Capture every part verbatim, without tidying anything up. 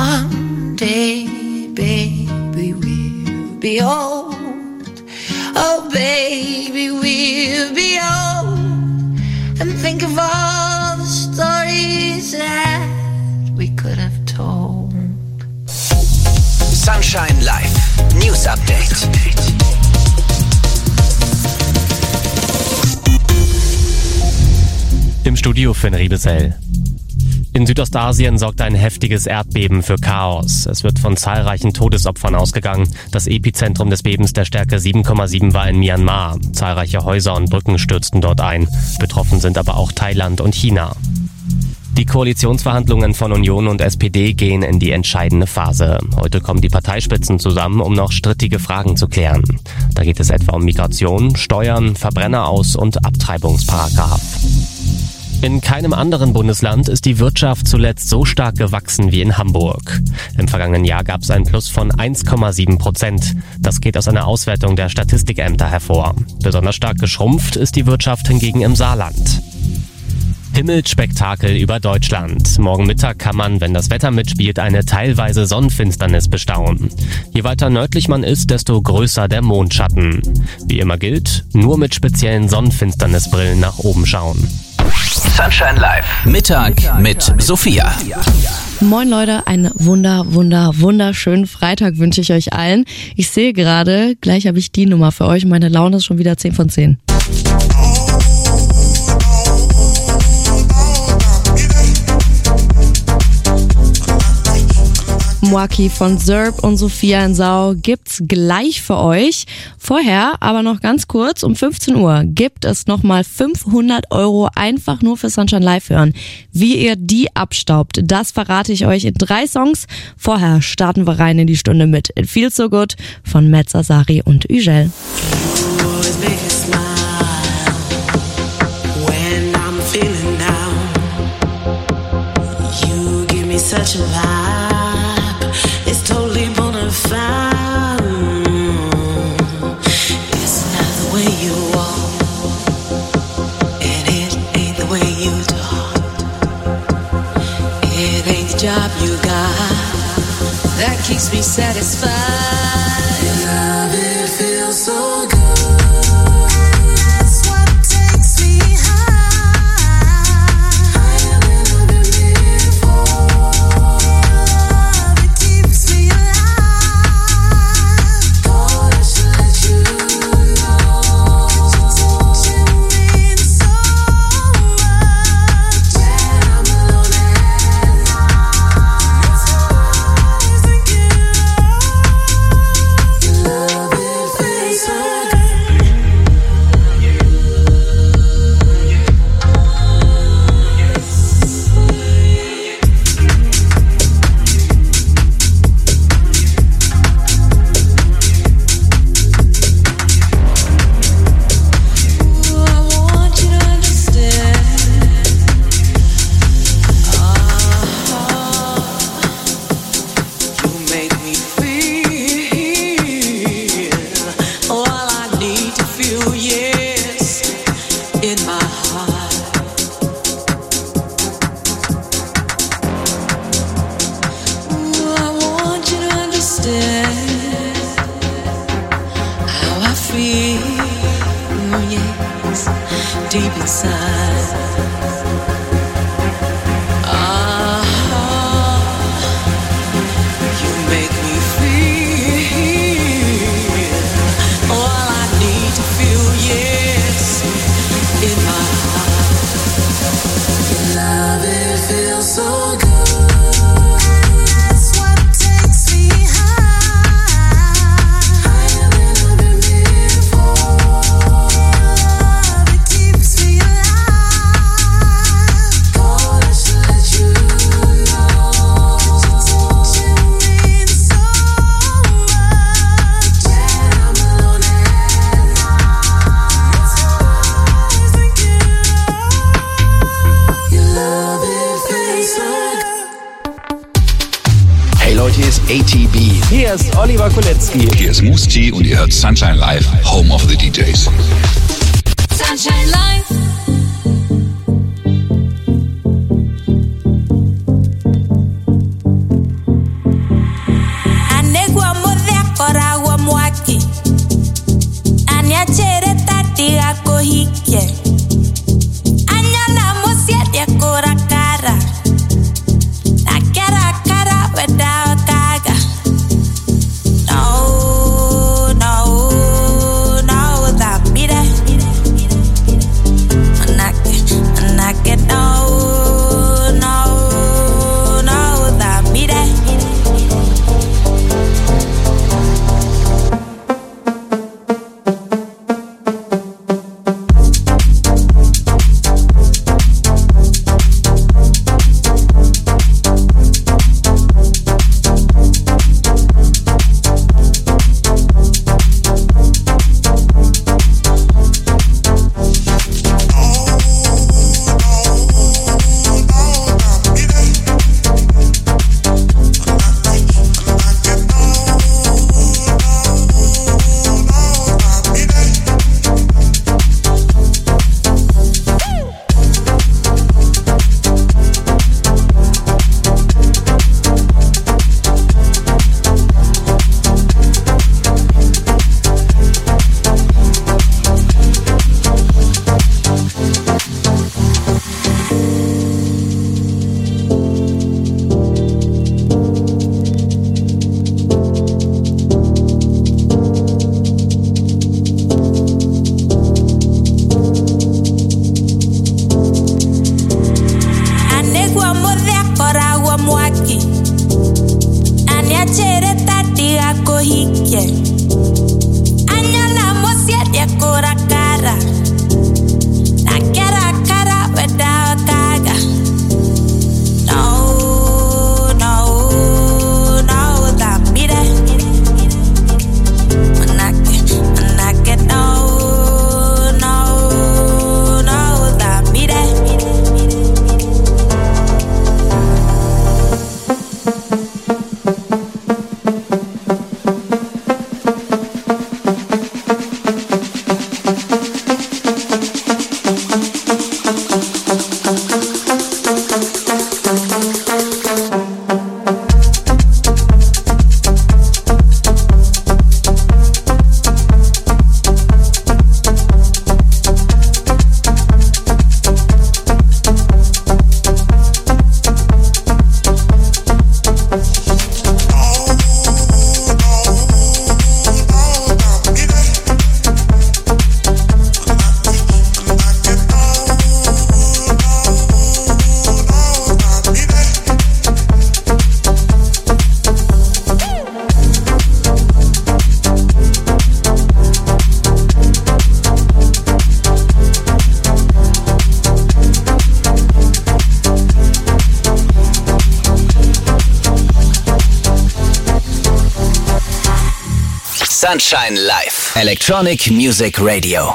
One day, baby, we'll be old. Oh, baby, we'll be old. And think of all the stories that we could have told. Sunshine Live News Update. Im Studio Finn Riebesell. In Südostasien sorgt ein heftiges Erdbeben für Chaos. Es wird von zahlreichen Todesopfern ausgegangen. Das Epizentrum des Bebens der Stärke sieben Komma sieben war in Myanmar. Zahlreiche Häuser und Brücken stürzten dort ein. Betroffen sind aber auch Thailand und China. Die Koalitionsverhandlungen von Union und S P D gehen in die entscheidende Phase. Heute kommen die Parteispitzen zusammen, um noch strittige Fragen zu klären. Da geht es etwa um Migration, Steuern, Verbrenneraus- und Abtreibungsparagraf. In keinem anderen Bundesland ist die Wirtschaft zuletzt so stark gewachsen wie in Hamburg. Im vergangenen Jahr gab es ein Plus von eins Komma sieben Prozent. Das geht aus einer Auswertung der Statistikämter hervor. Besonders stark geschrumpft ist die Wirtschaft hingegen im Saarland. Himmelsspektakel über Deutschland. Morgen Mittag kann man, wenn das Wetter mitspielt, eine teilweise Sonnenfinsternis bestaunen. Je weiter nördlich man ist, desto größer der Mondschatten. Wie immer gilt, nur mit speziellen Sonnenfinsternisbrillen nach oben schauen. Sunshine Live Mittag mit Sophia. Moin Leute, einen wunder, wunder, wunderschönen Freitag wünsche ich euch allen. Ich sehe gerade, gleich habe ich die Nummer für euch. Meine Laune ist schon wieder zehn von zehn. Mwaki von Zerb und Sophia in Sau gibt's gleich für euch. Vorher, aber noch ganz kurz, um fünfzehn Uhr gibt es nochmal fünfhundert Euro einfach nur für Sunshine Live hören. Wie ihr die abstaubt, das verrate ich euch in drei Songs. Vorher starten wir rein in die Stunde mit It Feels So Good von Metz Asari und Ügel. Such a vibe, it's totally bona fide. It's not the way you walk, and it ain't the way you talk. It ain't the job you got that keeps me satisfied. Love, it feels so good. Deep inside, ah, you make me feel all I need to feel, yes, in my heart. Love, it feels so good. Hier ist A T B. Hier ist Oliver Kolecki. Hier ist Musti und ihr hört Sunshine Live, Home of the D Js. Sunshine Live. Sunshine Live. Electronic Music Radio.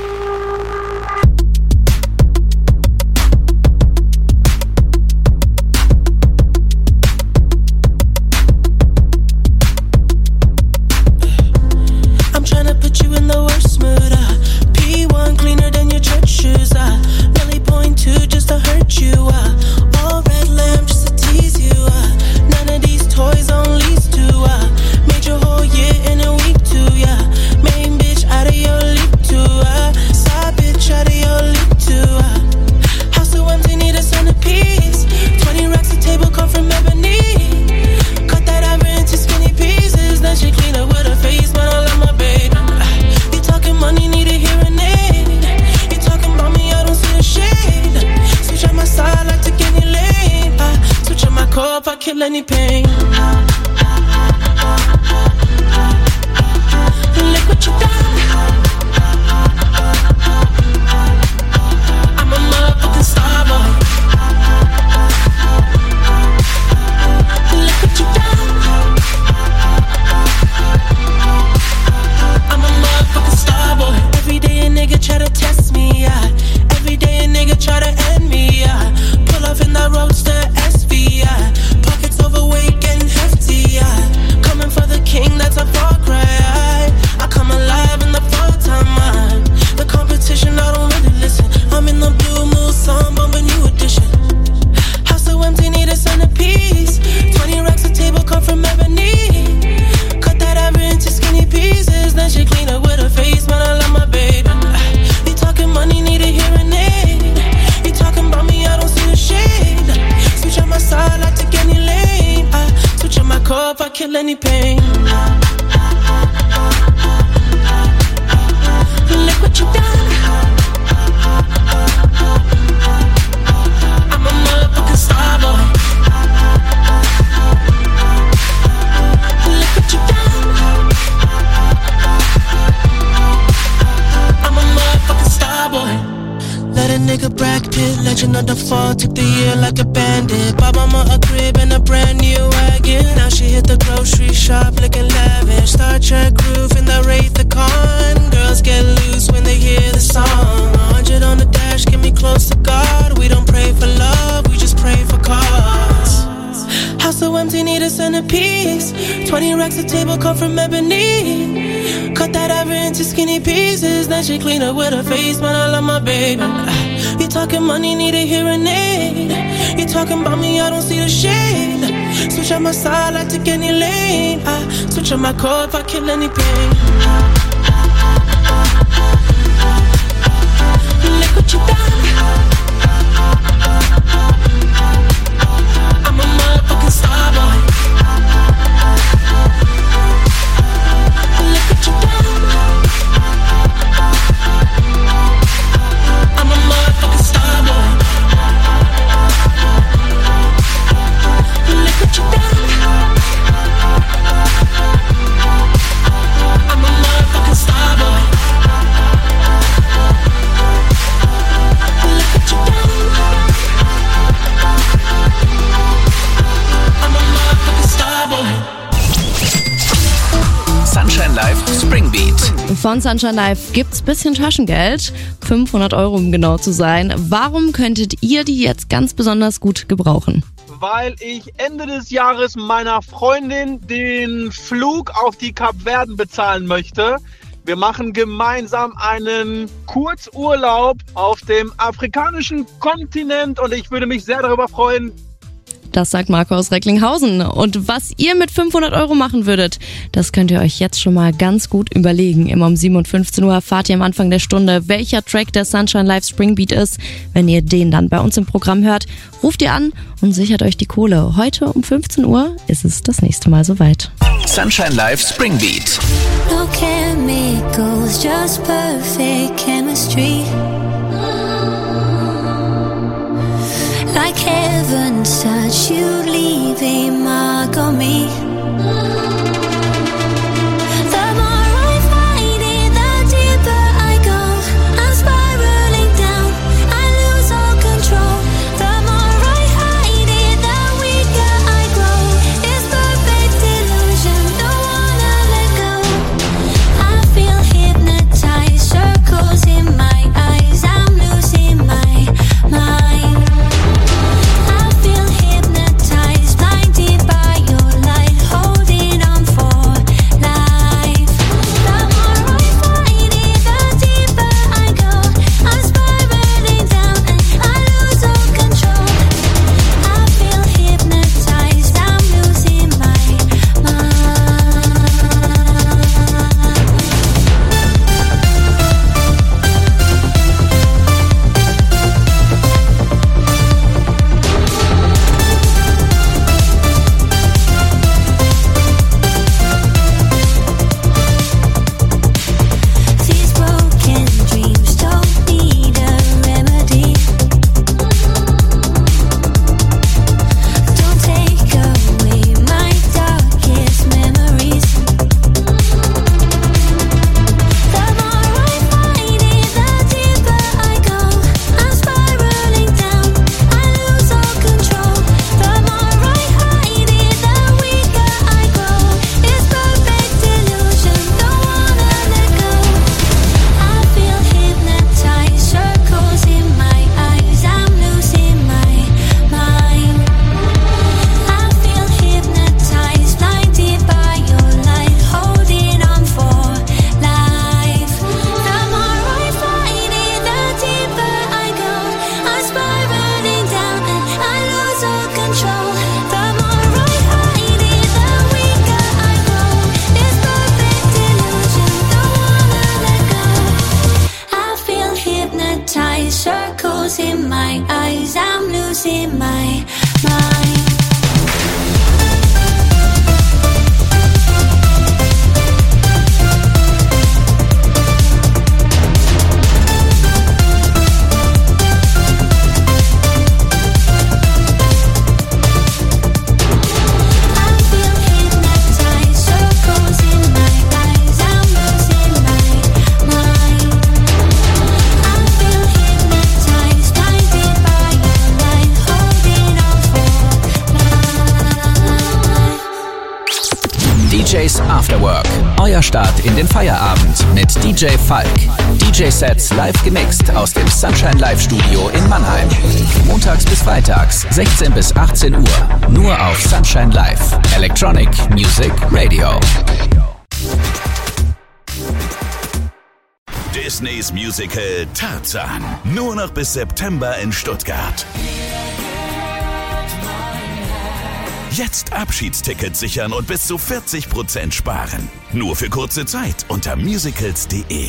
I'm trying to put you in the worst mood. Uh, P one cleaner than your church shoes. Uh, Nelly point two just to hurt you. Uh, all red lamb just to tease you. Uh, none of these toys on lease to. Uh, made your whole year in a week too. Yeah, main bitch out of your league too. Uh, side bitch out of your league too. Uh, house so empty, need a centerpiece. Twenty racks a table come from ebony. Cut that ever into skinny pieces. Then she clean up with her face, but I love my baby. You talking money, need a hearing aid. You talking about me, I don't see a shade. Switch on my side, I take any lane. I switch on my core if I kill any pain. Look what you done. I'm a motherfucking star boy. Look what you done. I'm a motherfucking star boy. Every day a nigga try to test me, yeah. Every day a nigga try to end me, yeah. Pull off in that roadster S V, yeah. Pockets overweight, getting hefty, yeah. Coming for the king, that's a far cry. I come alive in the fall time, man. The competition, I don't really listen. I'm in the blue mood, song, bumping new edition. House so empty, need a centerpiece. Twenty racks a table come from ebony. Cut that ever into skinny pieces. Then she clean up with her face, man, I love my baby. You talking money, need a hearing aid. You talking about me, I don't see a shade. Switch on my side, I take any lane. I switch on my core if I kill any pain. Look what you done. I'm a motherfucking star boy. Look what you done. I'm a motherfucking star boy. Let a nigga Brad Pitt, legend of the fall, took the year like a bandit. Bought mama a crib and a brand new wagon. Now she hit the grocery shop looking lavish. Star Trek roof in the Wraith the Con. Girls get loose when they hear the song. A hundred on the dash, get me close to God. We don't pray for love, we just pray for cause. House so empty, need a centerpiece. Twenty racks a table come from ebony. Cut that ever into skinny pieces. Then she clean up with her face, man, I love my baby. You talking money, need a hearing aid. You talking about me, I don't see the shade. Switch on my side, I take any lane. I switch on my core if I kill any pain. Look what you done. I'm a motherfucking star boy. Look what you done. I'm a motherfucking star boy. Look what you done. I'm a motherfucking star boy. Look what you done. I'm a motherfucking star boy. Sunshine Live Spring Beat. Von Sunshine Live gibt's bisschen Taschengeld, fünfhundert Euro um genau zu sein. Warum könntet ihr die jetzt ganz besonders gut gebrauchen? Weil ich Ende des Jahres meiner Freundin den Flug auf die Kapverden bezahlen möchte. Wir machen gemeinsam einen Kurzurlaub auf dem afrikanischen Kontinent und ich würde mich sehr darüber freuen. Das sagt Marco aus Recklinghausen. Und was ihr mit fünfhundert Euro machen würdet, das könnt ihr euch jetzt schon mal ganz gut überlegen. Immer um sieben und fünfzehn Uhr erfahrt ihr am Anfang der Stunde, welcher Track der Sunshine Live Spring Beat ist. Wenn ihr den dann bei uns im Programm hört, ruft ihr an und sichert euch die Kohle. Heute um fünfzehn Uhr ist es das nächste Mal soweit. Sunshine Live Spring Beat. No chemicals, just perfect chemistry. Like heaven's touch, you leave a mark on me. The more I fight it, the deeper I go. I'm spiraling down, I lose all control. The more I hide it, the weaker I grow. It's perfect illusion, don't wanna let go. D Js After Work. Euer Start in den Feierabend mit D J Falk. D J-Sets live gemixt aus dem Sunshine Live Studio in Mannheim. Montags bis freitags, sechzehn bis achtzehn Uhr. Nur auf Sunshine Live. Electronic Music Radio. Disneys Musical Tarzan. Nur noch bis September in Stuttgart. Jetzt Abschiedstickets sichern und bis zu vierzig Prozent sparen. Nur für kurze Zeit unter musicals punkt de.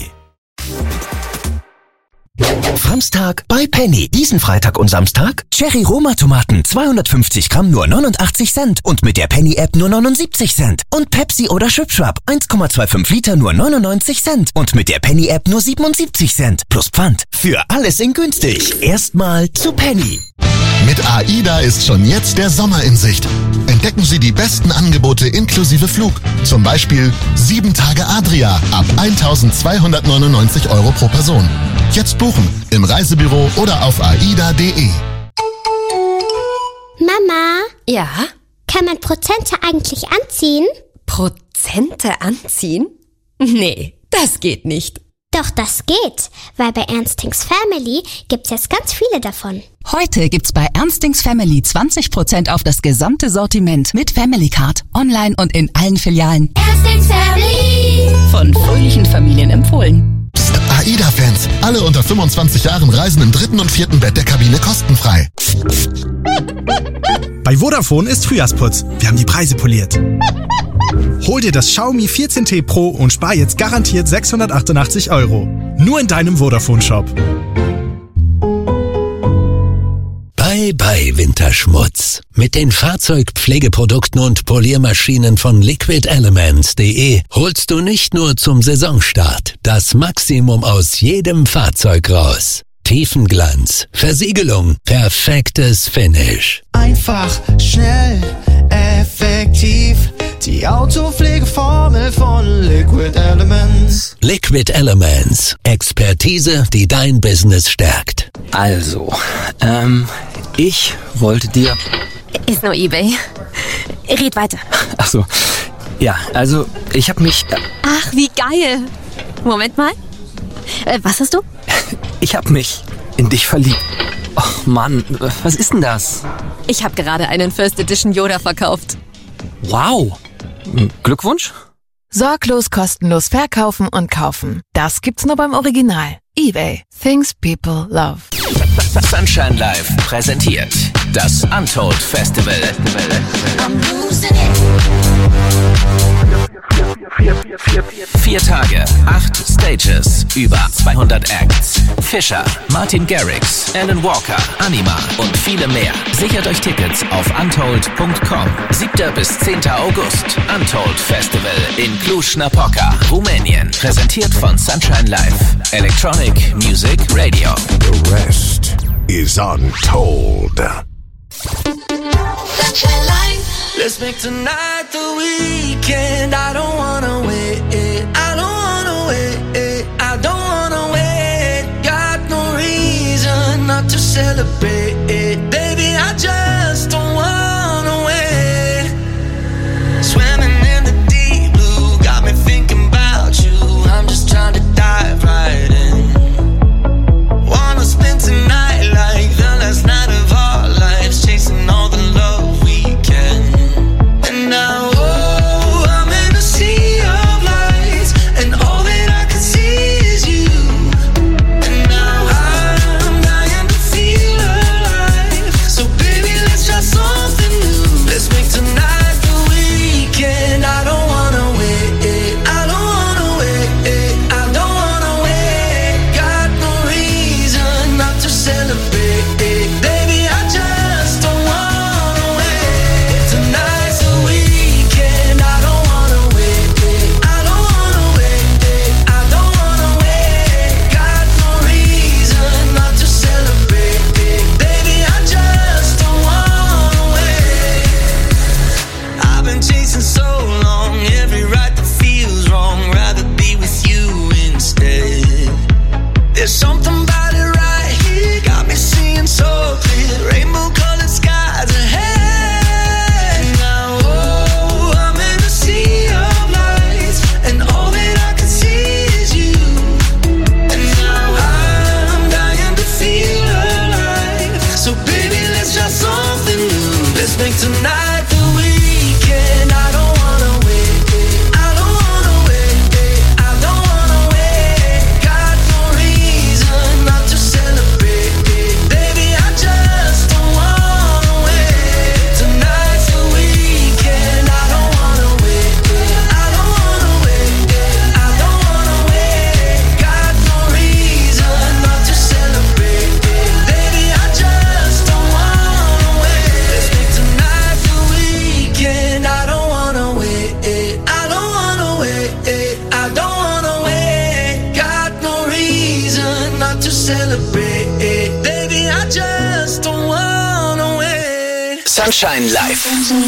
Samstag bei Penny. Diesen Freitag und Samstag Cherry-Roma-Tomaten zweihundertfünfzig Gramm nur neunundachtzig Cent und mit der Penny-App nur neunundsiebzig Cent. Und Pepsi oder Schwipschwap eins Komma fünfundzwanzig Liter nur neunundneunzig Cent und mit der Penny-App nur siebenundsiebzig Cent. Plus Pfand. Für alles in günstig. Erstmal zu Penny. Mit AIDA ist schon jetzt der Sommer in Sicht. Entdecken Sie die besten Angebote inklusive Flug. Zum Beispiel sieben Tage Adria ab eintausendzweihundertneunundneunzig Euro pro Person. Jetzt buchen im Reisebüro oder auf aida punkt de. Mama? Ja? Kann man Prozente eigentlich anziehen? Prozente anziehen? Nee, das geht nicht. Doch, das geht, weil bei Ernstings Family gibt's jetzt ganz viele davon. Heute gibt's bei Ernstings Family zwanzig Prozent auf das gesamte Sortiment mit Family Card, online und in allen Filialen. Ernstings Family! Von fröhlichen Familien empfohlen. Psst, AIDA-Fans, alle unter fünfundzwanzig Jahren reisen im dritten und vierten Bett der Kabine kostenfrei. Bei Vodafone ist Frühjahrsputz. Wir haben die Preise poliert. Hol dir das Xiaomi vierzehn T Pro und spar jetzt garantiert sechshundertachtundachtzig Euro. Nur in deinem Vodafone-Shop. Bye bye Winterschmutz. Mit den Fahrzeugpflegeprodukten und Poliermaschinen von liquid elements punkt de holst du nicht nur zum Saisonstart das Maximum aus jedem Fahrzeug raus. Tiefenglanz, Versiegelung, perfektes Finish. Einfach, schnell, effektiv. Die Autopflegeformel von Liquid Elements. Liquid Elements. Expertise, die dein Business stärkt. Also, ähm, ich wollte dir... Ist nur eBay. Red weiter. Ach so, ja, also ich hab mich... Äh, Ach, wie geil. Moment mal. Äh, was hast du? Ich hab mich in dich verliebt. Och Mann, was ist denn das? Ich habe gerade einen First Edition Yoda verkauft. Wow. Glückwunsch. Sorglos kostenlos verkaufen und kaufen. Das gibt's nur beim Original. eBay. Things people love. Sunshine Live präsentiert das Untold Festival. Vier Tage, acht Stages, über zweihundert Acts. Fischer, Martin Garrix, Alan Walker, Anima und viele mehr. Sichert euch Tickets auf untold punkt com. siebter bis zehnter August. Untold Festival in Cluj-Napoca, Rumänien. Präsentiert von Sunshine Live. Electronic Music Radio. The rest is untold. Sunshine Live. Let's make tonight the weekend. I don't wanna wait. I don't wanna wait. I don't wanna wait. Got no reason not to celebrate. Baby, I just don't wanna wait. Swimming in the deep blue, got me thinking about you. I'm just trying to dive right in. Wanna spend tonight like the last night of our lives, chasing all the love we can. And now, oh, I'm in a sea of lights, and all that I can see is you. And now I'm dying to feel alive. So baby, let's try so celebrate. Baby, I just don't wanna wait. Sunshine Live.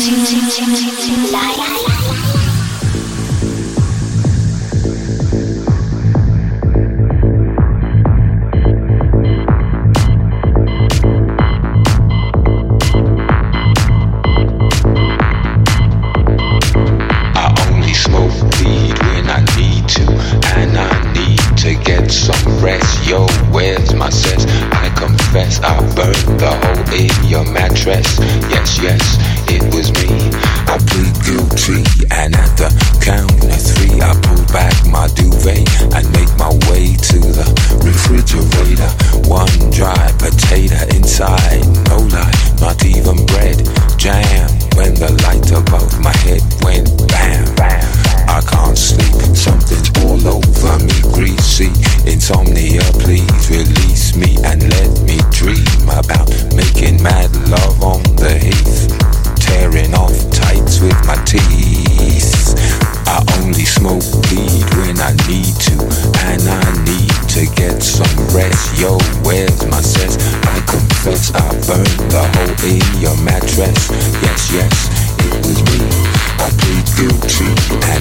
Yo, where's my sense? I confess I burned the hole in your mattress. Yes, yes, it was me. I plead guilty, and at the count of three I pull back my duvet and make my way to the refrigerator. One dry potato inside, no lie, not even bread. Jam when the light above my head went bam, bam. I can't sleep, something's all over me, greasy. Insomnia, please release me and let me dream about making mad love on the heath, tearing off tights with my teeth. I only smoke weed when I need to, and I need to get some rest. Yo, where's my sense? I confess I burned the hole in your mattress. Yes, yes, it was me. I plead guilty and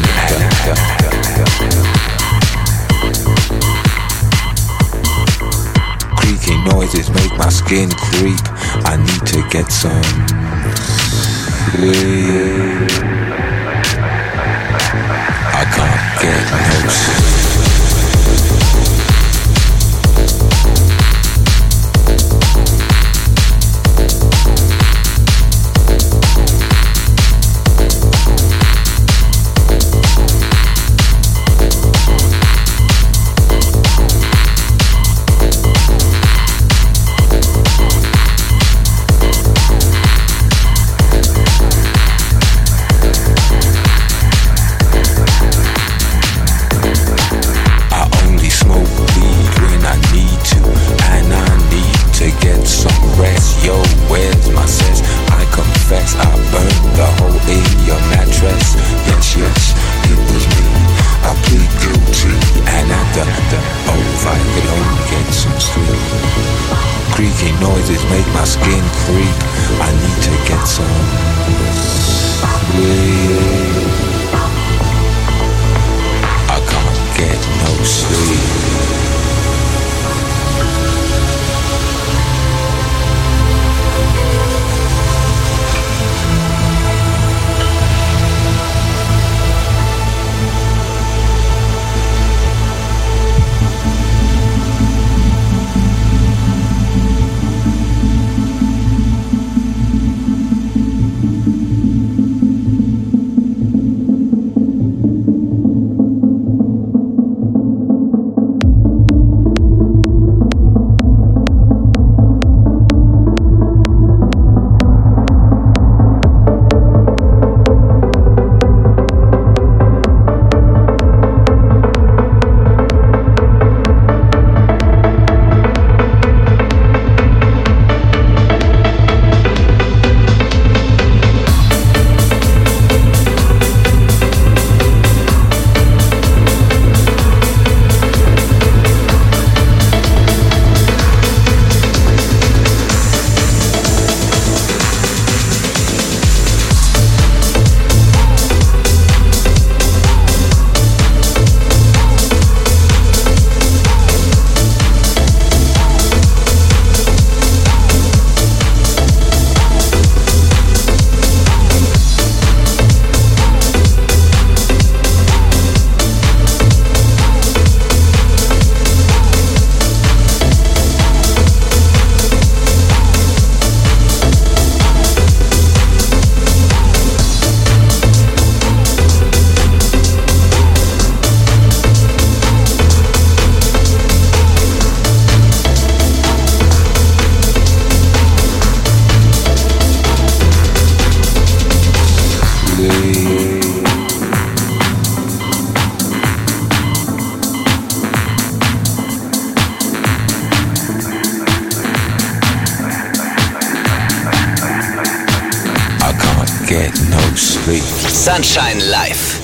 creaky noises make my skin creep. I need to get some sleep. I can't get no sleep. Sunshine Live.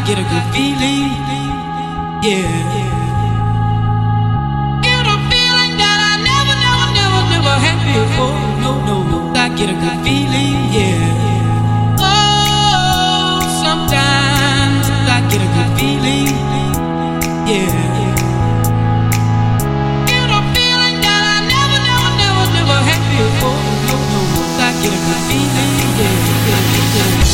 get a good feeling, yeah. Get a feeling that I never, never, never, never had before. No, no, no, I get a good feeling, yeah. Oh, sometimes I get a good feeling, yeah. Get a feeling that I never, never, never, never had before. No, no, no, I get a good feeling, yeah, yeah, yeah.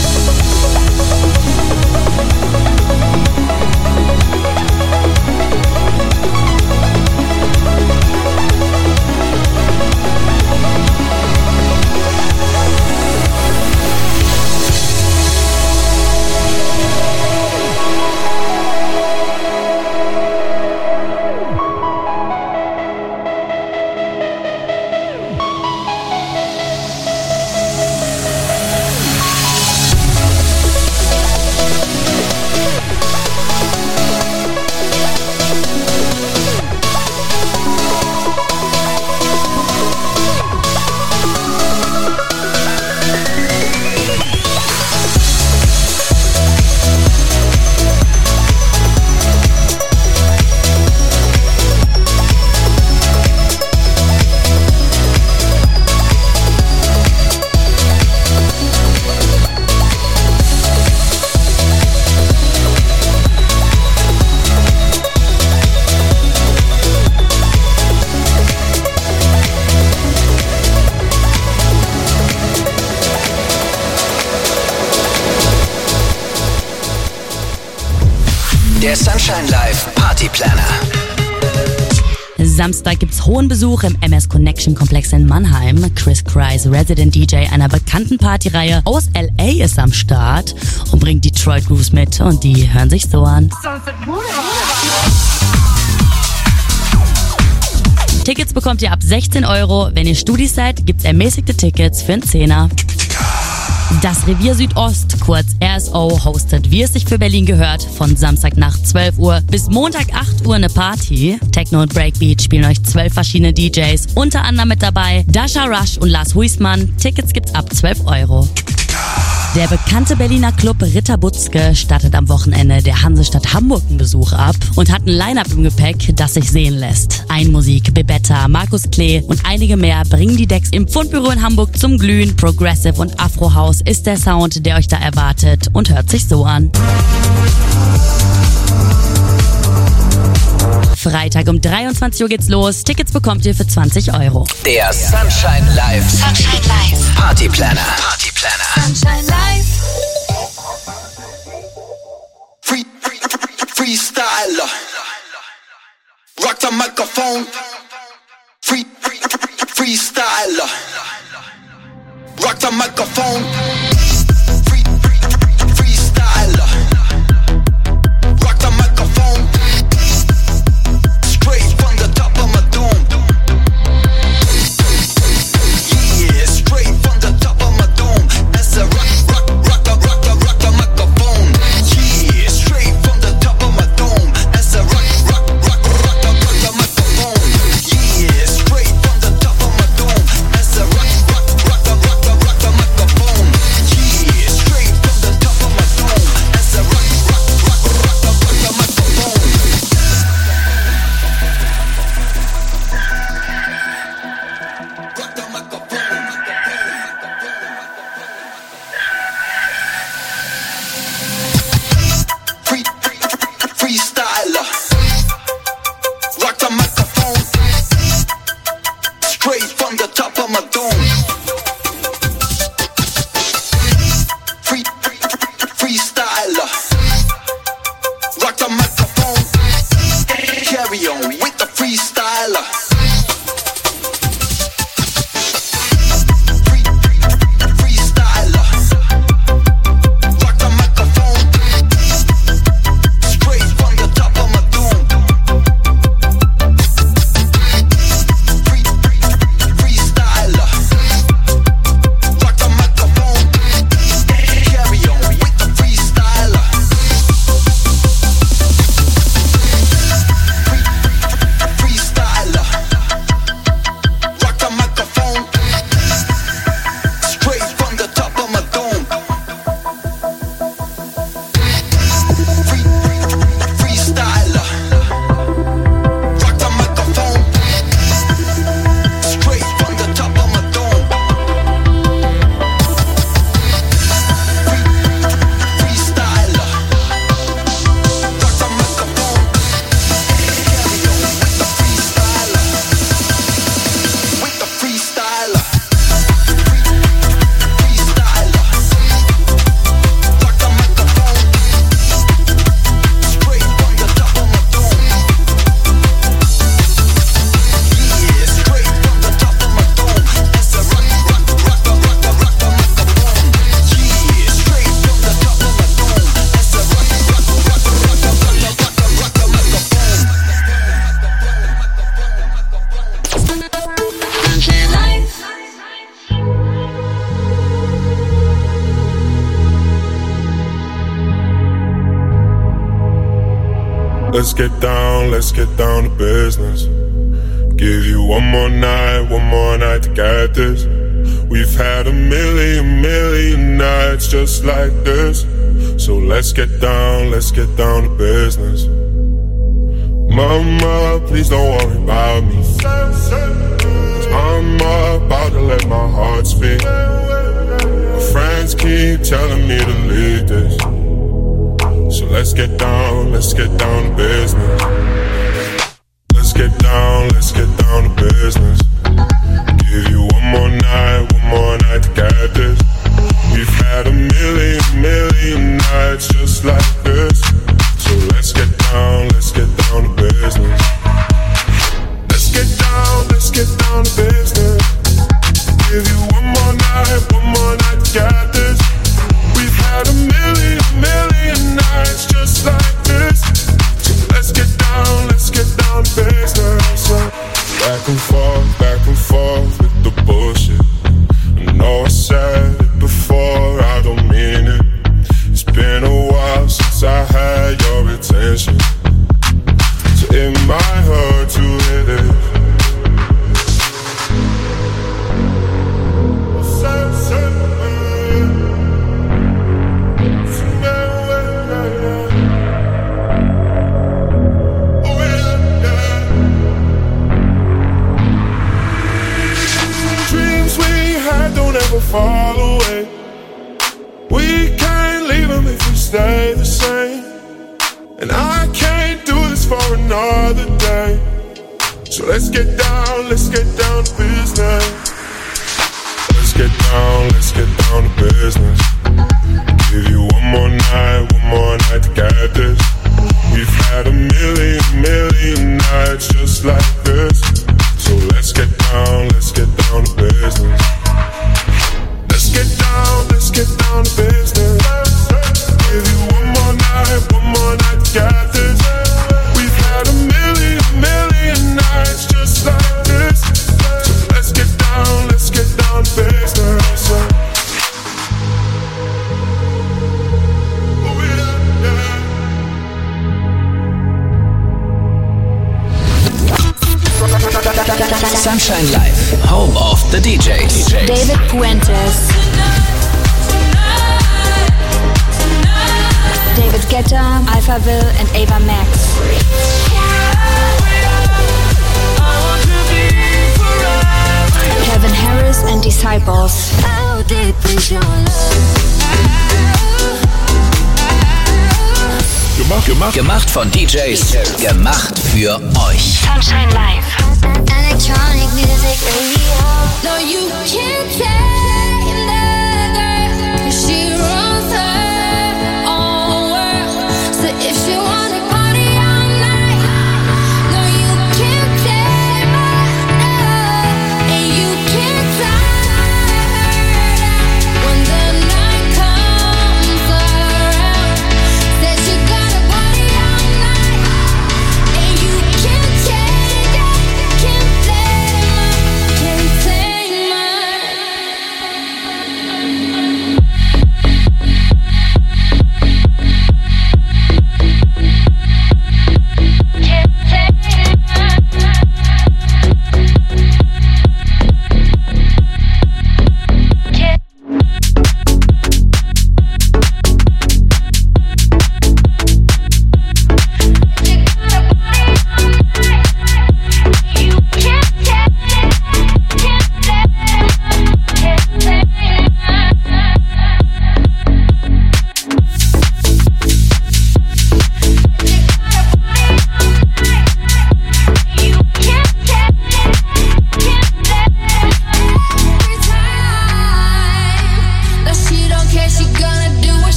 Der Sunshine Live Party Planner. Samstag gibt's hohen Besuch im M S Connection Komplex in Mannheim. Chris Kreis, Resident D J einer bekannten Partyreihe aus L A, ist am Start und bringt Detroit Grooves mit und die hören sich so an. Tickets bekommt ihr ab sechzehn Euro. Wenn ihr Studis seid, gibt's ermäßigte Tickets für einen Zehner. Das Revier Südost, kurz R S O, hostet, wie es sich für Berlin gehört, von Samstagnacht zwölf Uhr bis Montag acht Uhr eine Party. Techno und Breakbeat spielen euch zwölf verschiedene D Js, unter anderem mit dabei Dasha Rush und Lars Huismann. Tickets gibt's ab zwölf Euro. Der bekannte Berliner Club Ritter Butzke startet am Wochenende der Hansestadt Hamburg einen Besuch ab und hat ein Line-Up im Gepäck, das sich sehen lässt. Einmusik, Bebetta, Markus Klee und einige mehr bringen die Decks im Fundbüro in Hamburg zum Glühen. Progressive und Afro House ist der Sound, der euch da erwartet und hört sich so an. Freitag um dreiundzwanzig Uhr geht's los. Tickets bekommt ihr für zwanzig Euro. Der Sunshine Live Sunshine Live Party Planner. Party Planner. Sunshine Live. Free, free, free, freestyler. Rock the microphone. Free, free, free, freestyler. Rock the microphone. Free, free, free, freestyler. Rock the microphone. Straight from the top of my dome. Yeah, straight from the top of my dome. As I rock, rock, rock, rock, rock, rock the microphone. Yeah, straight from the top of my dome. As I rock, rock, rock, rock, rock, rock the microphone. Yeah, straight from the top of my dome. As I rock, rock, rock, rock, rock, rock the microphone. Let's get down, let's get down to business. Give you one more night, one more night to get this. We've had a million, million nights just like this. So let's get down, let's get down to business. Mama, please don't worry about me, 'cause I'm about to let my heart speak. My friends keep telling me to leave this. So let's get down, let's get down to business. Let's get down, let's get down to business. Give you one more night, one more night to get this. We've had a million, million nights just like this. So let's get down, let's get down to business. Let's get down, let's get down to business. Give you one more night, one more night to get this. We've had a million, million nights just like this. So let's get down, let's get down to business. Back and forth, back and forth with the bullshit. I know I said it before, I don't mean it. It's been a while since I had your attention, so it might hurt to hear this. Dreams we had don't ever fall away. We can't leave them if we stay the same. And I can't do this for another day. So let's get down, let's get down to business. Let's get down, let's get down to business. Give you one more night, one more night to get this. We've had a million, million nights just like this. So let's get down, let's get down to business. Let's get down, let's get down to business. Give you one more night, one more night to get this. We've had a million, million nights just like this. So let's get down, let's get down to business. Oh yeah, yeah. Sunshine Live, home of the D Js. David Puentes, David Guetta, Alphaville and Ava Max. Kevin Harris and Disciples. How deep is your Gemacht, gemacht, gemacht von D Js, gemacht für euch. Sunshine Live. Electronic music radio. No, you can't take another, 'cause she runs her own world. So if she wanna party all night, no, you can't take my love, and you can't tie her down. When the night comes around, said she gotta party all night, and you can't take it, can't take my, can't take my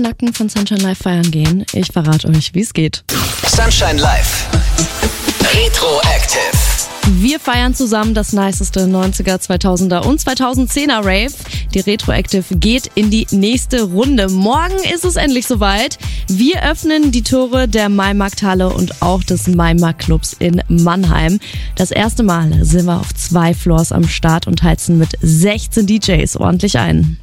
den Nacken von Sunshine Live feiern gehen? Ich verrate euch, wie es geht. Sunshine Live. Retroactive. Wir feiern zusammen das niceste neunziger, zweitausender und zweitausendzehner Rave. Die Retroactive geht in die nächste Runde. Morgen ist es endlich soweit. Wir öffnen die Tore der Maimarkthalle und auch des Maimarkt-Clubs in Mannheim. Das erste Mal sind wir auf zwei Floors am Start und heizen mit sechzehn D Js ordentlich ein.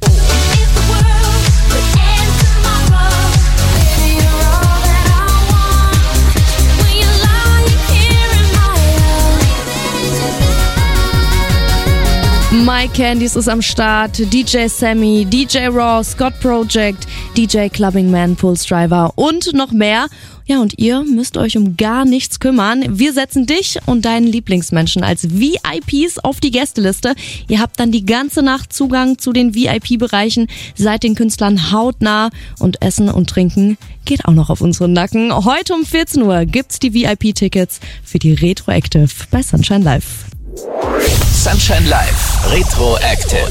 My Candies ist am Start, D J Sammy, D J Raw, Scott Project, D J Clubbing Man, Pulse Driver und noch mehr. Ja, und ihr müsst euch um gar nichts kümmern. Wir setzen dich und deinen Lieblingsmenschen als V I Ps auf die Gästeliste. Ihr habt dann die ganze Nacht Zugang zu den V I P-Bereichen, seid den Künstlern hautnah und Essen und Trinken geht auch noch auf unseren Nacken. Heute um vierzehn Uhr gibt's die V I P-Tickets für die Retroactive bei Sunshine Live. Sunshine Live. Retroactive.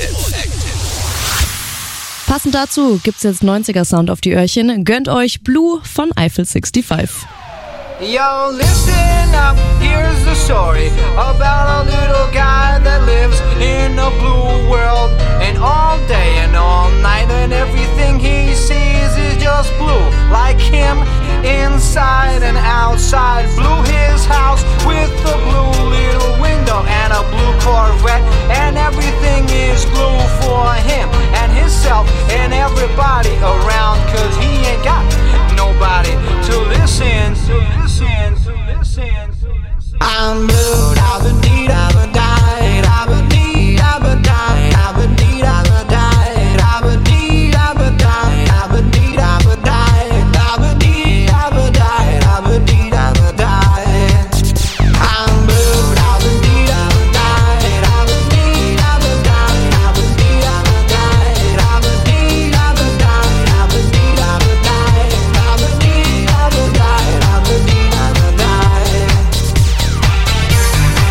Passend dazu gibt's jetzt neunziger Sound auf die Öhrchen. Gönnt euch Blue von Eiffel sixty-five. Yo, listen up, here's the story about a little guy that lives in a blue world. And all day and all night and everything he sees is just blue. Like him, inside and outside. Blew his house with a blue little window and a blue Corvette. And everything is blue for him and himself and everybody around. Cause he ain't got nobody to listen, to listen, to listen, to listen. I'm blue, I've been deed, I've been died, I've been deed, I've been died, I've been deed, I've been died, I've been deed, I've been died, I've been deed, I've been died, I've been deed, I've been died, I've been deed, I've been died. I'm blue, I've been deed, I've been died, I've been deed, I've been died, I've been deed, I've been died, I've been deed, I've been died, I've been deed, I've been died, I've been deed, I've been died, I've been deed, I've been died.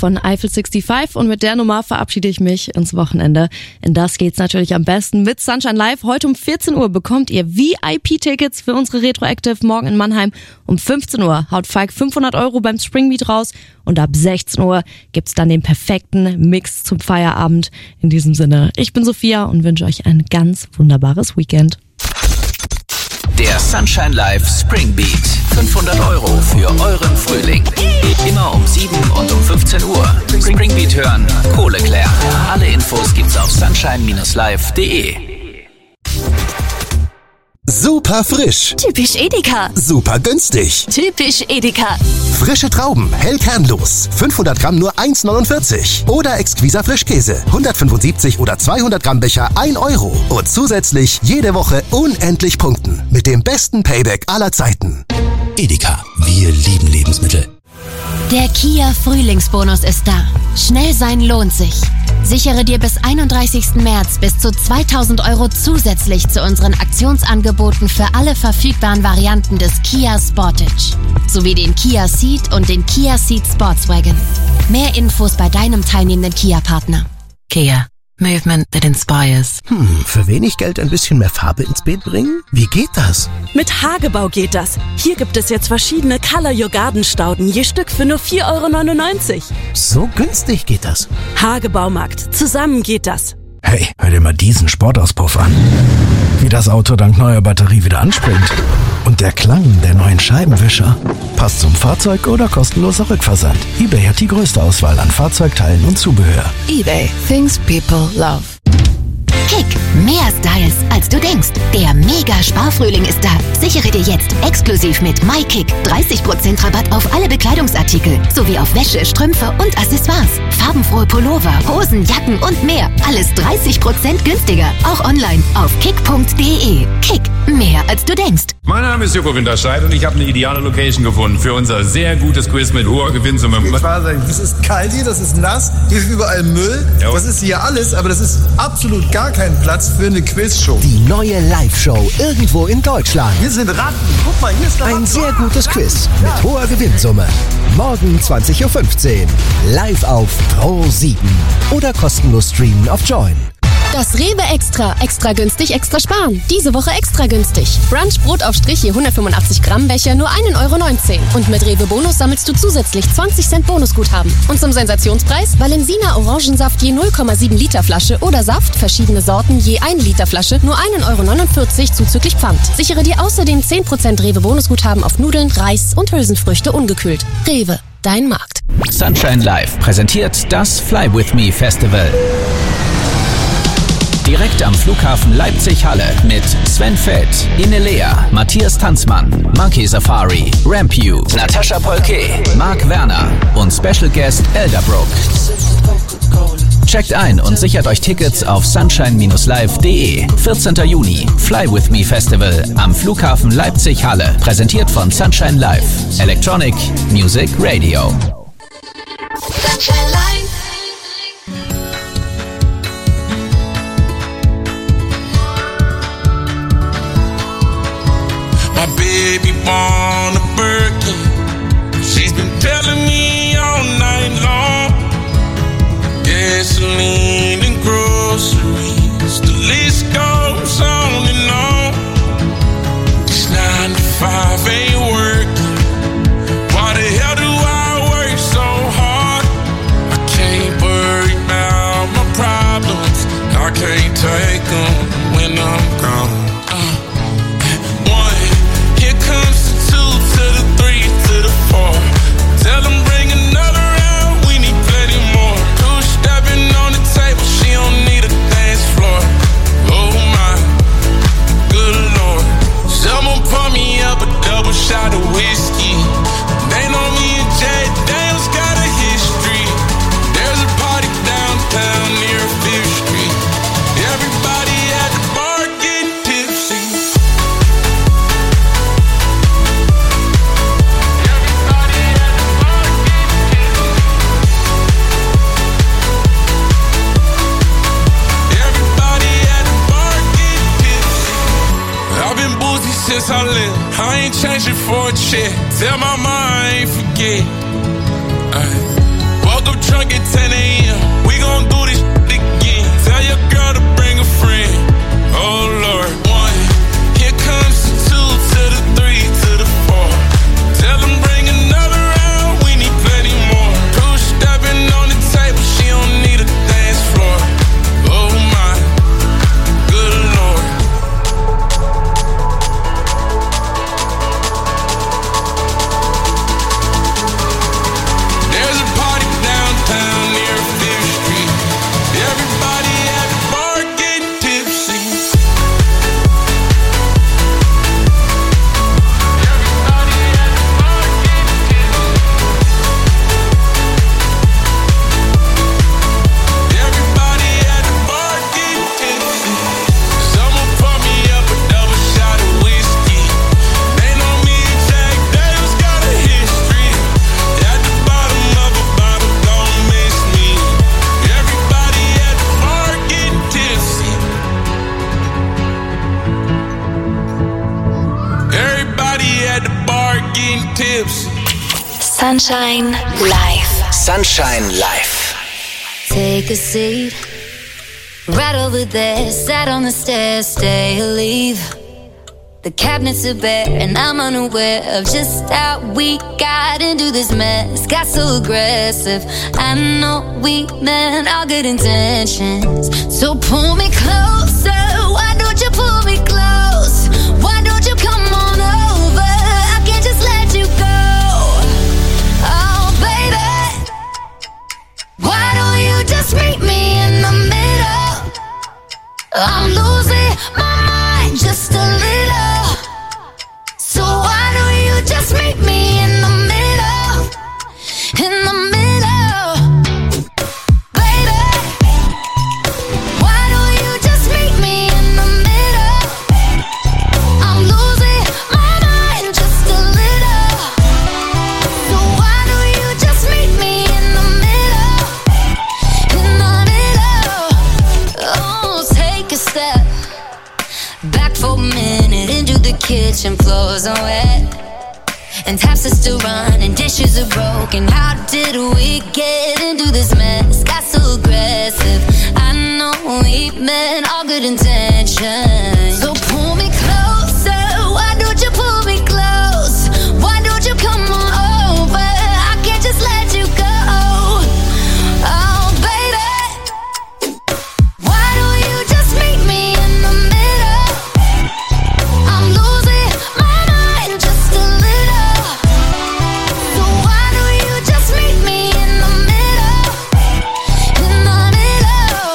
von Eiffel fünfundsechzig und mit der Nummer verabschiede ich mich ins Wochenende. In das geht's natürlich am besten mit Sunshine Live. Heute um vierzehn Uhr bekommt ihr V I P-Tickets für unsere Retroactive morgen in Mannheim. Um fünfzehn Uhr haut Falk fünfhundert Euro beim Springbeat raus und ab sechzehn Uhr gibt's dann den perfekten Mix zum Feierabend. In diesem Sinne, ich bin Sophia und wünsche euch ein ganz wunderbares Weekend. Der Sunshine Live Spring Beat. fünfhundert Euro für euren Frühling. Immer um sieben und um fünfzehn Uhr. Spring Beat hören, Kohle klären. Alle Infos gibt's auf sunshine Bindestrich live Punkt de. Super frisch. Typisch Edeka. Super günstig. Typisch Edeka. Frische Trauben, hell kernlos. fünfhundert Gramm nur eins neunundvierzig. Oder exquiser Frischkäse. hundertfünfundsiebzig oder zweihundert Gramm Becher ein Euro. Und zusätzlich jede Woche unendlich punkten. Mit dem besten Payback aller Zeiten. Edeka, wir lieben Lebensmittel. Der Kia Frühlingsbonus ist da. Schnell sein lohnt sich. Sichere dir bis einunddreißigsten März bis zu zweitausend Euro zusätzlich zu unseren Aktionsangeboten für alle verfügbaren Varianten des Kia Sportage. Sowie den Kia Ceed und den Kia Ceed Sportswagen. Mehr Infos bei deinem teilnehmenden Kia-Partner. Kia. Movement that inspires. Hm, für wenig Geld ein bisschen mehr Farbe ins Beet bringen? Wie geht das? Mit Hagebau geht das. Hier gibt es jetzt verschiedene Color Your Garden Stauden, je Stück für nur vier Euro neunundneunzig. So günstig geht das. Hagebaumarkt. Zusammen geht das. Hey, hör dir mal diesen Sportauspuff an. Wie das Auto dank neuer Batterie wieder anspringt. Und der Klang der neuen Scheibenwischer. Passt zum Fahrzeug oder kostenloser Rückversand. eBay hat die größte Auswahl an Fahrzeugteilen und Zubehör. eBay. Things people love. Kick, mehr Styles, als du denkst. Der Mega-Sparfrühling ist da. Sichere dir jetzt exklusiv mit MyKick dreißig Prozent Rabatt auf alle Bekleidungsartikel sowie auf Wäsche, Strümpfe und Accessoires. Farbenfrohe Pullover, Hosen, Jacken und mehr. Alles dreißig Prozent günstiger. Auch online auf kick punkt de. Kick, mehr als du denkst. Mein Name ist Joko Winterscheid und ich habe eine ideale Location gefunden für unser sehr gutes Quiz mit hoher Gewinnsumme. Das ist kalt hier, das ist nass, hier ist überall Müll. Jo. Das ist hier alles, aber das ist absolut gar kein Platz für eine Quizshow. Die neue Live-Show irgendwo in Deutschland. Hier sind Ratten. Guck mal, hier ist der Ein Ratten. sehr gutes Quiz mit hoher Gewinnsumme. Morgen zwanzig Uhr fünfzehn. Live auf Pro sieben. Oder kostenlos streamen auf Join. Das Rewe Extra. Extra günstig, extra sparen. Diese Woche extra günstig. Brunch Brotaufstrich je hundertfünfundachtzig Gramm Becher nur ein Euro neunzehn. Und mit Rewe Bonus sammelst du zusätzlich zwanzig Cent Bonusguthaben. Und zum Sensationspreis Valensina Orangensaft je null Komma sieben Liter Flasche oder Saft, verschiedene Sorten je ein Liter Flasche, nur ein Euro neunundvierzig zuzüglich Pfand. Sichere dir außerdem zehn Prozent Rewe Bonusguthaben auf Nudeln, Reis und Hülsenfrüchte ungekühlt. Rewe, dein Markt. Sunshine Live präsentiert das Fly With Me Festival. Direkt am Flughafen Leipzig-Halle mit Sven Feld, Inelea, Matthias Tanzmann, Monkey Safari, Rampew, Natascha Polke, Mark Werner und Special Guest Elderbrook. Checkt ein und sichert euch Tickets auf sunshine Bindestrich live Punkt de. vierzehnten Juni, Fly With Me Festival am Flughafen Leipzig-Halle. Präsentiert von Sunshine Live, Electronic Music Radio. Sunshine Live. My baby born a Birkin. She's been telling me all night long. Gasoline and groceries, the list goes on and on. This nine to five ain't working. Why the hell do I work so hard? I can't worry about my problems. I can't take them when I'm gone. Comes to two, to the three, to the four. Tell them bring another round, we need plenty more. Two stepping on the table, she don't need a dance floor. Oh my, good lord. Someone pour me up a double shot of whiskey. They know me and Jay Daniels got a history. There's a party downtown near Fifth Street. Everybody at the bar getting tipsy. Since I live, I ain't changing for a chick. Tell my mind I ain't forget. I woke up trunk at ten a.m. We gon' do this shit again. Tell your girl to bring a friend. Oh Lord, one. Here comes the two to the three to the four. Tell them bring another round. We need plenty more. Two stepping on the table. She don't need a dance floor. Oh my, good Lord. There's a party downtown near Fifth Street. Everybody at the bar getting tipsy. Everybody at the bar getting tipsy. Someone pour me up a double shot of whiskey. They know me and Jack Daniels got a history. At the bottom of a bottle, don't miss me. Everybody at the bar getting tipsy. Everybody at the bar getting tipsy. Sunshine Life. Sunshine Life. Take a seat, right over there. Sat on the stairs, stay or leave. The cabinets are bare, and I'm unaware of just how we got into this mess. Got so aggressive. I know we meant all good intentions. So pull me closer. Why don't you pull me close? Why don't you come on over? I can't just let you go. Oh, baby. Why don't you just meet me in the middle? I'm losing my mind just a little. So why don't you just meet me in the middle? In the middle. Baby, why don't you just meet me in the middle? I'm losing my mind just a little. So why don't you just meet me in the middle? In the middle. Oh, take a step back for a minute into the kitchen. Floors are wet and taps are still running, dishes are broken. How did we get into this mess? Got so aggressive. I know we meant all good intentions. So pull me closer. Why don't you pull me close? Why don't you come on over? I can't just let you go. Oh, baby. Why don't you just meet me in the middle? I'm losing my mind just a little. So why don't you just meet me in the middle? In the middle.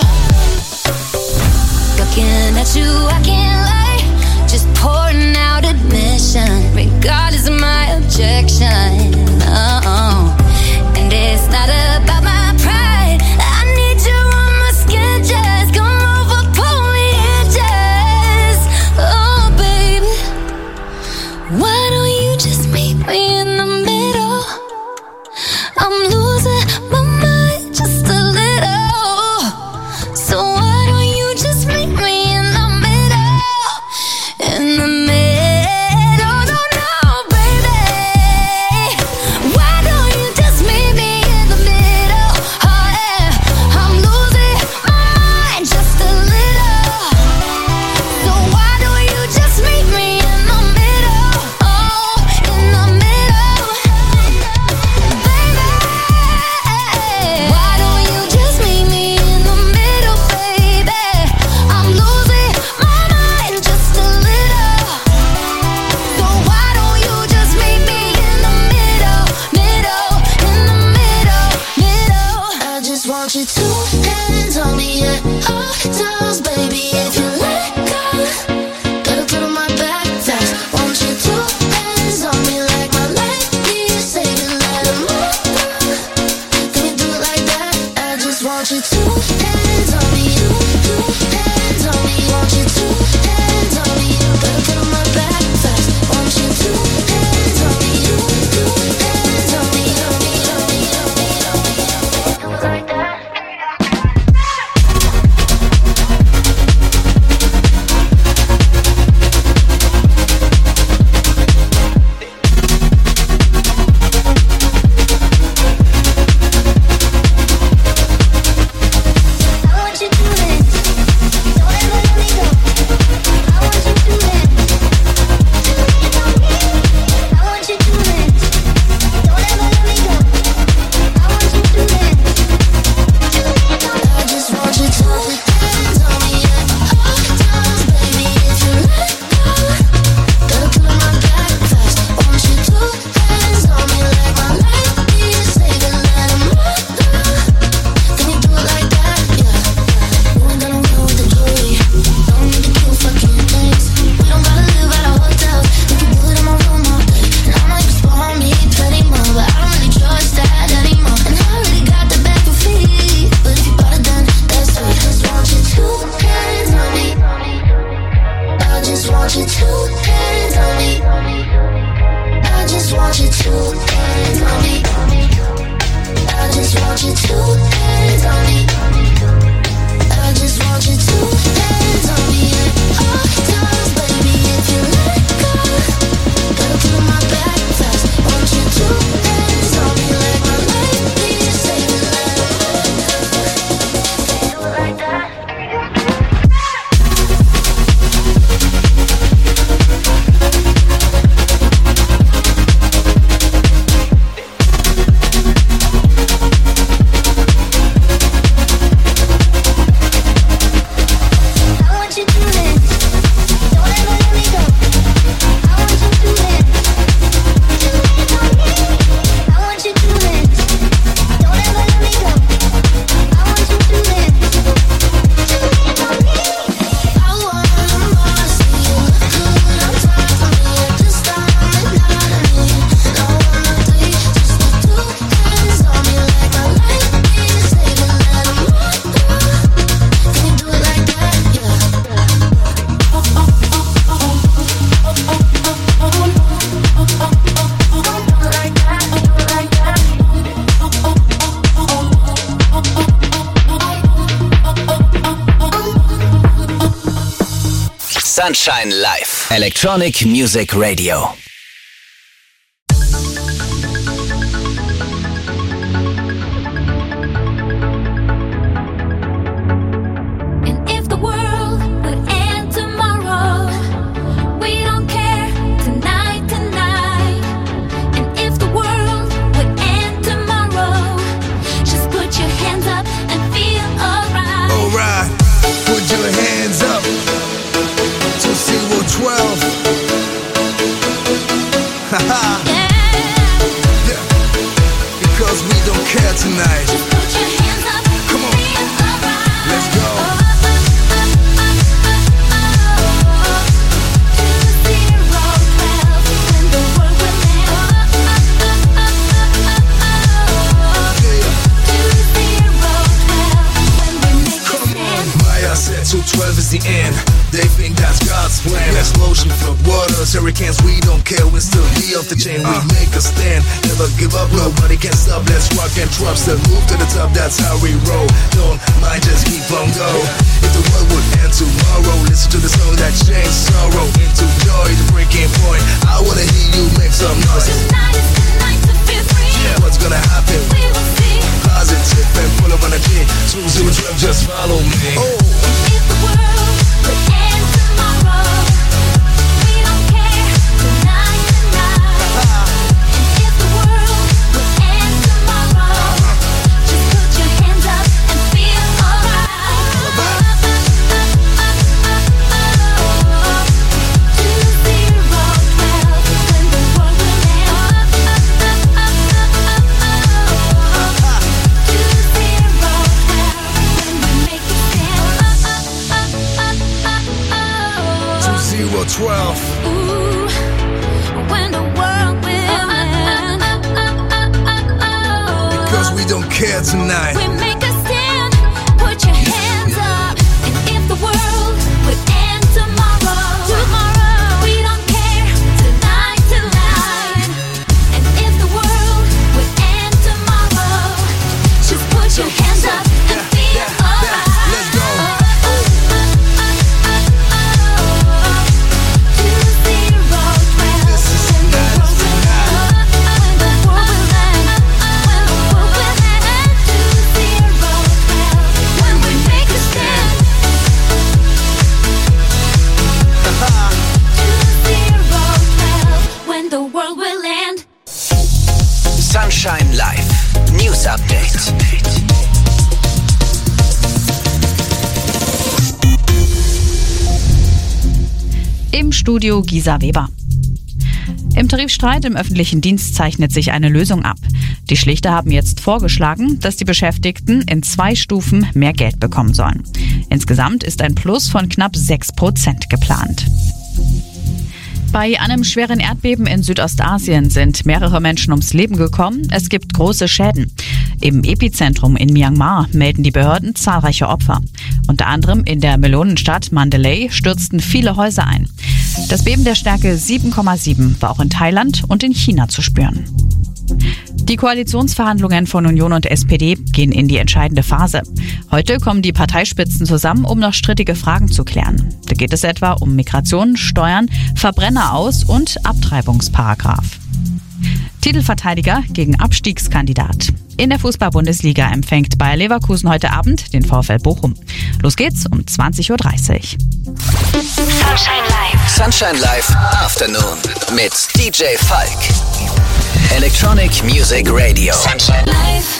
Looking at you, I can't lie. Just pouring out admission, regardless of my objection. Oh, and it's not about my pride. I need you on my skin, just come over, pull me in, just. Oh, baby, why don't you just meet me in the middle? I'm losing my mind just a little. So why don't you just meet me in the middle? In the middle, no, no, baby. Why don't you just meet me in the middle? Oh, yeah. I'm losing my mind just a little. So why don't you just meet me in the middle? Oh, in the middle. Baby, why don't you just meet me in the middle, baby? I'm losing my mind just a little. So why don't you just meet me in the middle, middle, in the middle, middle? I just want you two hands on me at all times, baby. If you let go, gotta put on my back fast. Want you two hands on me like my life is saving, let 'em move. Can you do it like that? I just want you two hands on me, you, two hands on me. Want you two hands on me, gotta put on my back fast. Want you two hands on me, you, two hands on me, on me, on me, on me, on me, on me. Do it like that. Sunshine Live. Electronic Music Radio. Tonight. Just put your hands up. Come on. Right. Let's go. Maya said two twelve is the end. They think that's God's plan. Explosion, flood waters, hurricanes, we don't care. We still be off the chain, we make a stand. Never give up, nobody can stop. Let's rock and drop, still move to the top, that's how we roll. Don't mind, just keep on go. If the world would end tomorrow, listen to the song that changed sorrow into joy, the breaking point. I wanna hear you make some noise. Tonight is the night to feel free. Yeah, what's gonna happen? We will see. Positive and full of energy. two zero twelve, just follow me. Oh. If the world would end tomorrow, we don't care. Tonight, tonight. And if the world would end tomorrow, just put your hands up and feel alright. Two zero twelve, when the world will end. Two zero twelve, when we make it stand. Two zero twelve. Ooh, when the world will end. Because we don't care tonight. We make a stand. Put your hands up. And if the world would end tomorrow, tomorrow, we don't care. Tonight, tonight. And if the world would end tomorrow, just put your hands up and feel alright. Let's go. Sunshine Live. News Update. Im Studio Gisa Weber. Im Tarifstreit im öffentlichen Dienst zeichnet sich eine Lösung ab. Die Schlichter haben jetzt vorgeschlagen, dass die Beschäftigten in zwei Stufen mehr Geld bekommen sollen. Insgesamt ist ein Plus von knapp sechs Prozent geplant. Bei einem schweren Erdbeben in Südostasien sind mehrere Menschen ums Leben gekommen. Es gibt große Schäden. Im Epizentrum in Myanmar melden die Behörden zahlreiche Opfer. Unter anderem in der Melonenstadt Mandalay stürzten viele Häuser ein. Das Beben der Stärke sieben Komma sieben war auch in Thailand und in China zu spüren. Die Koalitionsverhandlungen von Union und S P D gehen in die entscheidende Phase. Heute kommen die Parteispitzen zusammen, um noch strittige Fragen zu klären. Da geht es etwa um Migration, Steuern, Verbrenneraus- und Abtreibungsparagraf. Titelverteidiger gegen Abstiegskandidat. In der Fußball-Bundesliga empfängt Bayer Leverkusen heute Abend den VfL Bochum. Los geht's um zwanzig Uhr dreißig. Sunshine Live. Sunshine Live Afternoon mit D J Falk. Electronic Music Radio. Sunshine Live.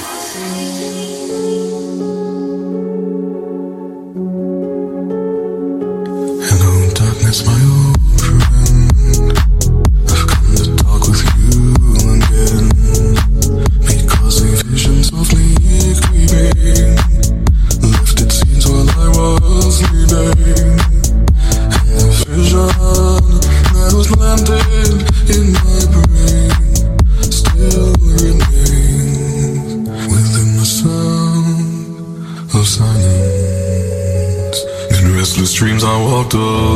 Hello, darkness, my old friend. I've come to talk with you again. Because a vision softly creeping left its scenes while I was sleeping. And the vision that was landed in my brain still remains within the sound of silence. In restless dreams I walked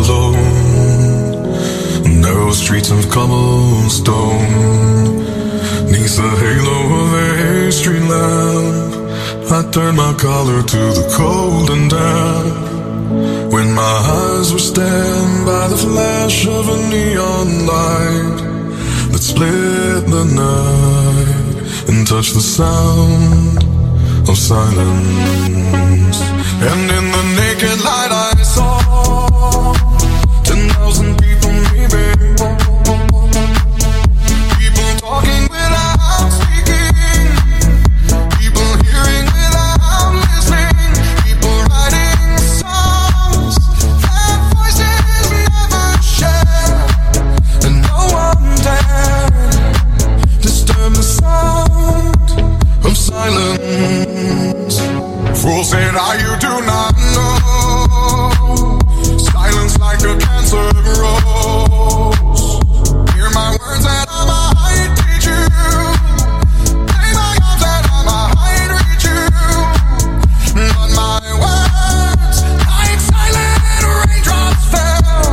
alone, narrow streets of cobblestone, neath the halo of a street lamp. I turned my collar to the cold and damp. When my eyes were staring by the flash of a neon light that split the night and touched the sound of silence. And in the naked light I saw ten thousand people maybe, people talking without speaking, people hearing without listening, people writing songs that voices never share, and no one dared disturb the sound of silence. Fool said, "Ah, you do not know. Silence like a cancer grows. Hear my words and I might teach you. Play my arms and I might reach you. But my words, like silent raindrops, fell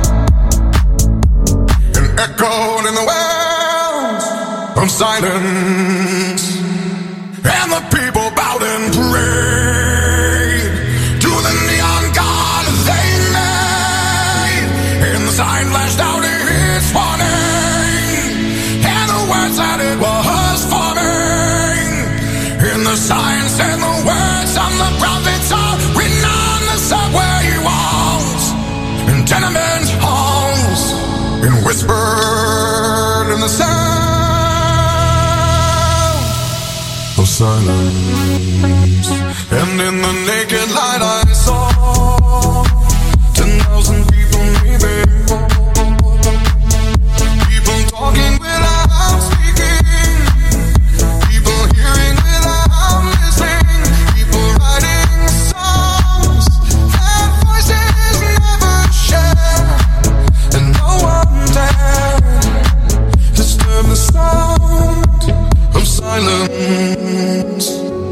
and echoed in the wells of silence. And the people bowed and prayed to the neon god they made. And the sign flashed out its warning, and the words that it was forming. And the sign said the words on the prophets are written on the subway walls and tenement halls, and whispered in the sound of silence. And in the naked light I saw ten thousand people maybe, people talking without speaking, people hearing without listening, people writing songs that voices never share, and no one dared disturb the sound of silence.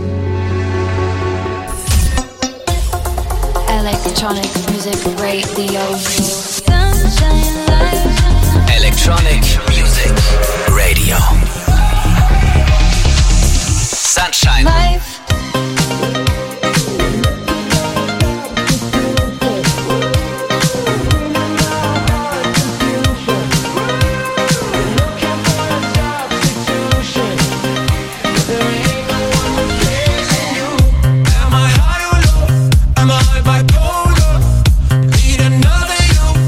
Electronic music radio. Sunshine life. Electronic Music Radio. Sunshine Life. Am I high or low? Am I bipolar? Need another you.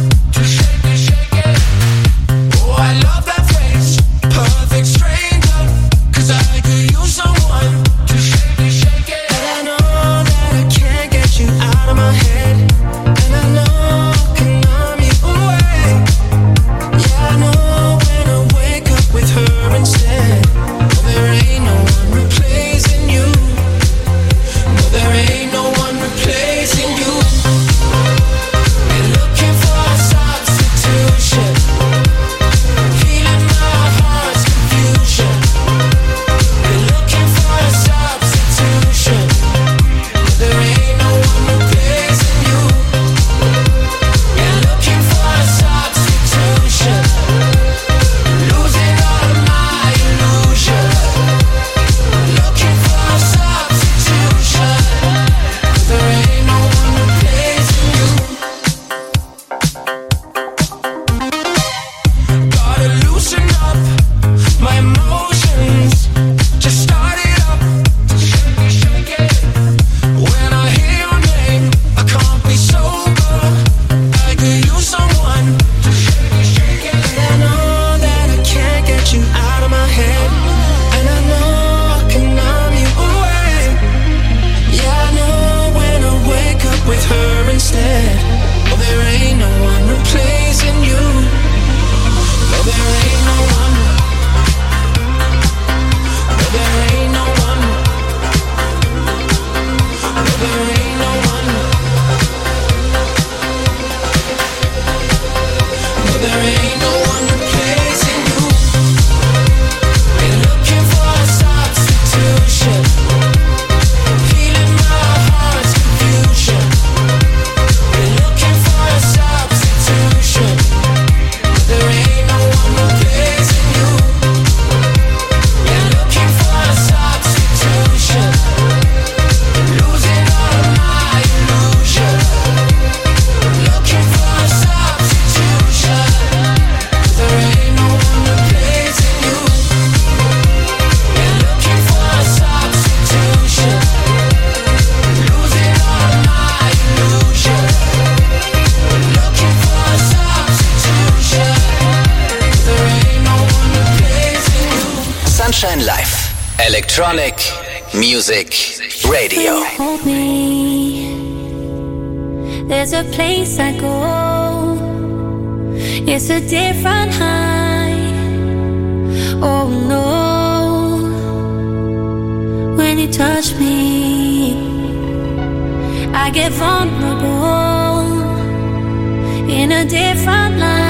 Sunshine Live. Electronic Music Radio. Hold me. There's a place I go. It's a different high. Oh no. When you touch me, I get vulnerable in a different light.